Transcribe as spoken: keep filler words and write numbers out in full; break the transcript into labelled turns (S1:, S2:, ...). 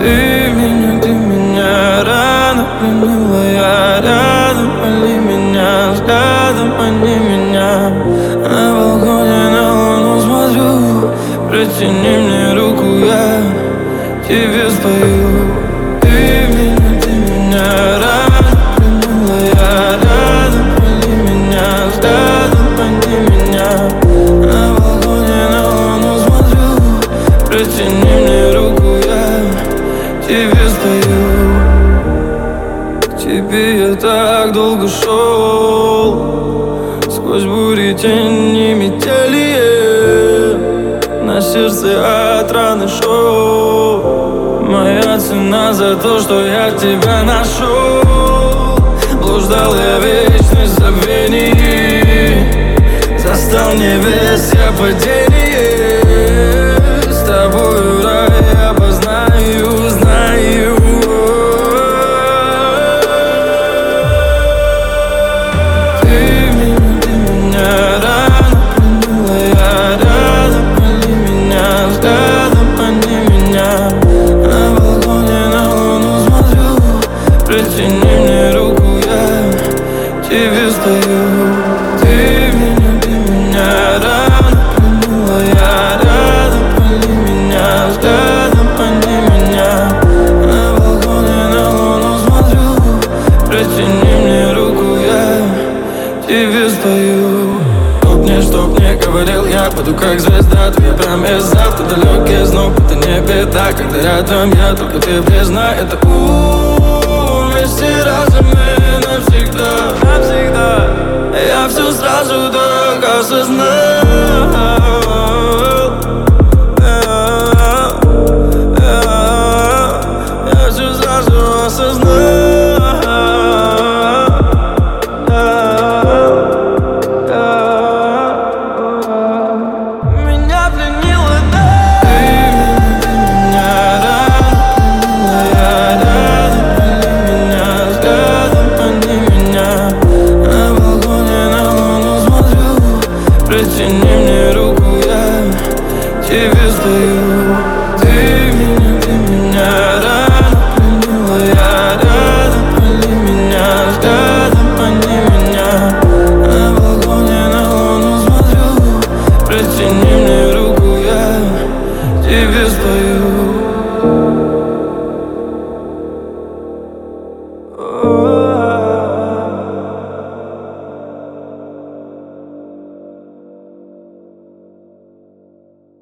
S1: Ты меня, ты меня рано пленила, я рядом, пали меня взглядом, они меня. На балконе на луну смотрю, протяни мне руку, я тебе спою. Ты меня, ты меня рано пленила, я рядом, пали меня взглядом, они меня. На балконе на луну смотрю, протяни мне руку, я тебе спою. К тебе я так долго шел, сквозь бури, тени, метели. На сердце от раны шел. Моя цена за то, что я тебя нашел. Блуждал я вечность забвений, застал небес я падение. С тобою рай я познаю, знаю. Ты меня, ты меня рано пленила, я рядом, пали меня взглядом, они меня. На балконе на луну смотрю, протяни мне руку, я тебе стою. Ты меня, ты меня рано пленила, я рядом, пали меня взглядом, они меня. На балконе на луну смотрю, протяни мне руку, я тебе спою. Чтоб мне, чтоб мне говорил, я буду как звезда. Твоя память завтра далекий знов, это не беда. Когда рядом я, только ты признай это. У-у-у, вместе разом мы навсегда, навсегда. Я все сразу так осознаю.